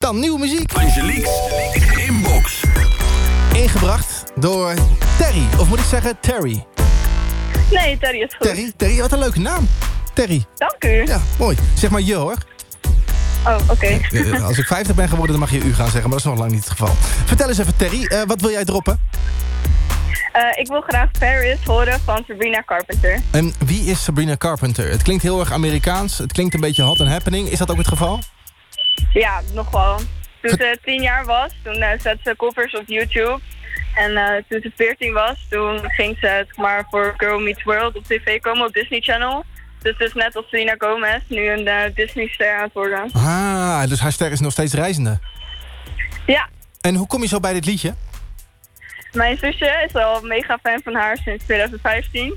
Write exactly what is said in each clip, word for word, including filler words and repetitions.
Dan nieuwe muziek. Angelique's Inbox. Ingebracht door Terry. Of moet ik zeggen Terry? Nee, Terry is goed. Terry, Terry, wat een leuke naam. Terry. Dank u. Ja, mooi. Zeg maar je hoor. Oh, oké. Okay. Ja, als ik vijftig ben geworden, dan mag je u gaan zeggen. Maar dat is nog lang niet het geval. Vertel eens even, Terry. Uh, wat wil jij droppen? Uh, ik wil graag Paris horen van Sabrina Carpenter. En wie is Sabrina Carpenter? Het klinkt heel erg Amerikaans. Het klinkt een beetje hot and happening. Is dat ook het geval? Ja, nog wel. Toen ze tien jaar was, toen uh, zette ze covers op YouTube. En uh, toen ze veertien was, toen ging ze het maar voor Girl Meets World op tv komen op Disney Channel. Dus het is net als Selena Gomez, nu een uh, Disney-ster aan het worden. Ah, dus haar ster is nog steeds reizende. Ja. En hoe kom je zo bij dit liedje? Mijn zusje is al mega fan van haar sinds twintig vijftien.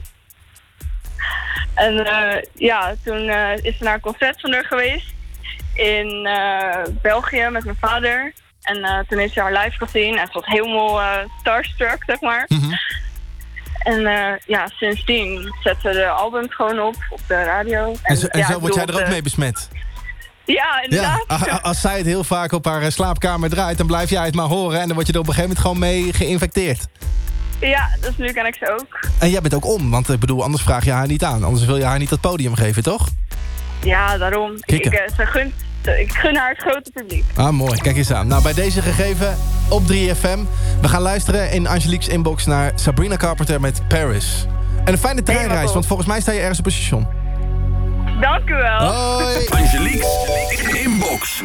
En uh, ja, toen uh, is ze naar een concert van haar geweest in uh, België met mijn vader. En uh, toen heeft ze haar live gezien en ze was helemaal uh, starstruck, zeg maar. Mm-hmm. En uh, ja, sindsdien zet ze de albums gewoon op, op de radio. En, en zo, en ja, zo word jij er ook de... mee besmet? Ja, inderdaad. Ja, als zij het heel vaak op haar slaapkamer draait, dan blijf jij het maar horen. En dan word je er op een gegeven moment gewoon mee geïnfecteerd. Ja, dus nu ken ik ze ook. En jij bent ook om, want ik bedoel, anders vraag je haar niet aan. Anders wil je haar niet dat podium geven, toch? Ja, daarom. Ik, uh, ze gunt, ik gun haar het grote publiek. Ah, mooi. Kijk eens aan. Nou, bij deze gegeven op drie F M. We gaan luisteren in Angelique's Inbox naar Sabrina Carpenter met Paris. En een fijne treinreis, want volgens mij sta je ergens op een station. Dank u wel. Hoi. Angelique's Inbox.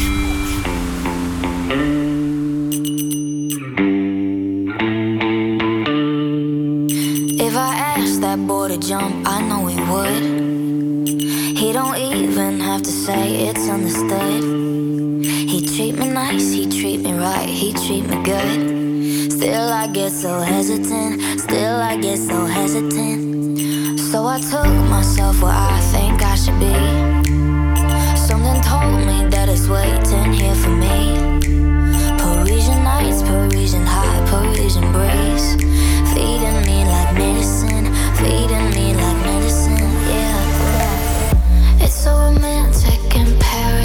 If I asked that boy to jump, I know he would. He don't even have to say it's understood. He treat me nice, he treat me right, he treat me good. Still I get so hesitant, still I get so hesitant. So I took myself where I think I should be.